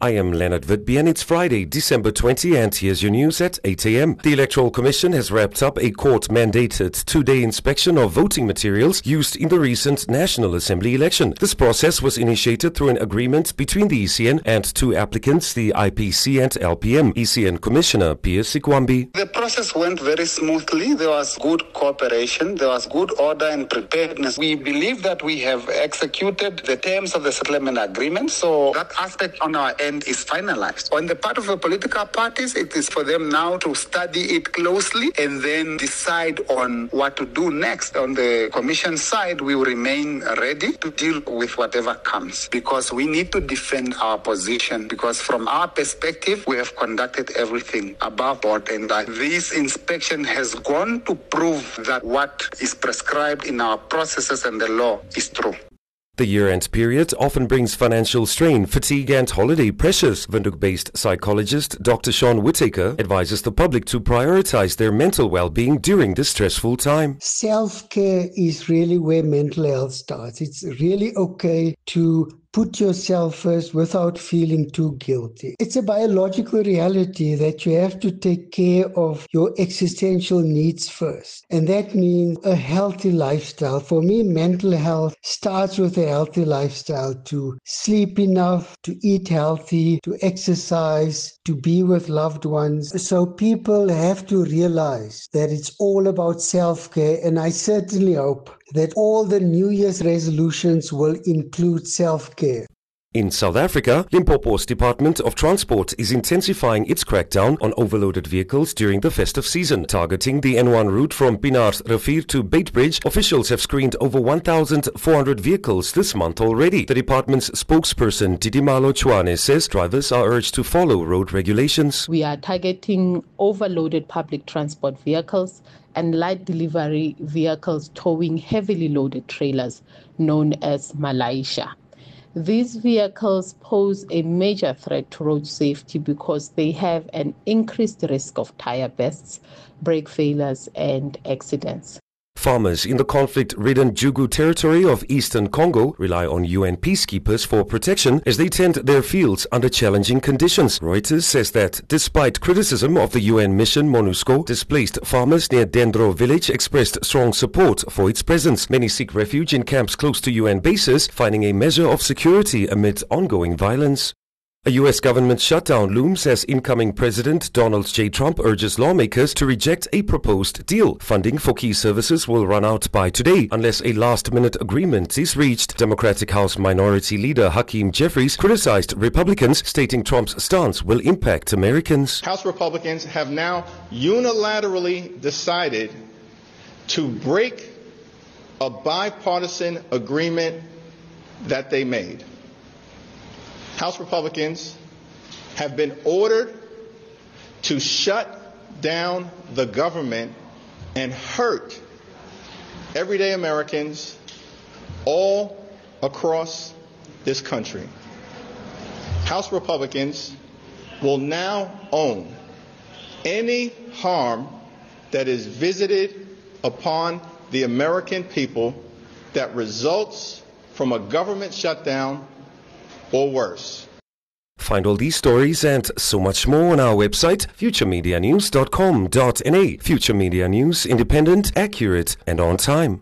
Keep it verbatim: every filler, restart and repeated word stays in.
I am Leonard Whitby and it's Friday, December twentieth, and here's your news at eight a m. The Electoral Commission has wrapped up a court-mandated two-day inspection of voting materials used in the recent National Assembly election. This process was initiated through an agreement between the E C N and two applicants, the I P C and L P M. E C N Commissioner Piers Sikwambi. The process went very smoothly. There was good cooperation. There was good order and preparedness. We believe that we have executed the terms of the settlement agreement, so that aspect on our end is finalized. On the part of the political parties, it is for them now to study it closely and then decide on what to do next. On the Commission side, we will remain ready to deal with whatever comes, because we need to defend our position, because from our perspective, we have conducted everything above board, and that this inspection has gone to prove that what is prescribed in our processes and the law is true. The year-end period often brings financial strain, fatigue and holiday pressures. Windhoek-based psychologist Doctor Sean Whittaker advises the public to prioritize their mental well-being during this stressful time. Self-care is really where mental health starts. It's really okay to put yourself first without feeling too guilty. It's a biological reality that you have to take care of your existential needs first. And that means a healthy lifestyle. For me, mental health starts with a healthy lifestyle: to sleep enough, to eat healthy, to exercise, to be with loved ones. So people have to realize that it's all about self-care. And I certainly hope that all the New Year's resolutions will include self-care. In South Africa, Limpopo's Department of Transport is intensifying its crackdown on overloaded vehicles during the festive season. Targeting the N one route from Pienaar-Rivier to Beitbridge, officials have screened over one thousand four hundred vehicles this month already. The department's spokesperson, Didimalo Chwane, says drivers are urged to follow road regulations. We are targeting overloaded public transport vehicles and light delivery vehicles towing heavily loaded trailers, known as Malaysia. These vehicles pose a major threat to road safety because they have an increased risk of tire bursts, brake failures, and accidents. Farmers in the conflict-ridden Jugu territory of eastern Congo rely on U N peacekeepers for protection as they tend their fields under challenging conditions. Reuters says that despite criticism of the U N mission MONUSCO, displaced farmers near Dendro village expressed strong support for its presence. Many seek refuge in camps close to U N bases, finding a measure of security amid ongoing violence. A U S government shutdown looms as incoming President Donald J. Trump urges lawmakers to reject a proposed deal. Funding for key services will run out by today unless a last-minute agreement is reached. Democratic House Minority Leader Hakeem Jeffries criticized Republicans, stating Trump's stance will impact Americans. House Republicans have now unilaterally decided to break a bipartisan agreement that they made. House Republicans have been ordered to shut down the government and hurt everyday Americans all across this country. House Republicans will now own any harm that is visited upon the American people that results from a government shutdown or worse. Find all these stories and so much more on our website, future media news dot com dot n a. Future Media News, independent, accurate, and on time.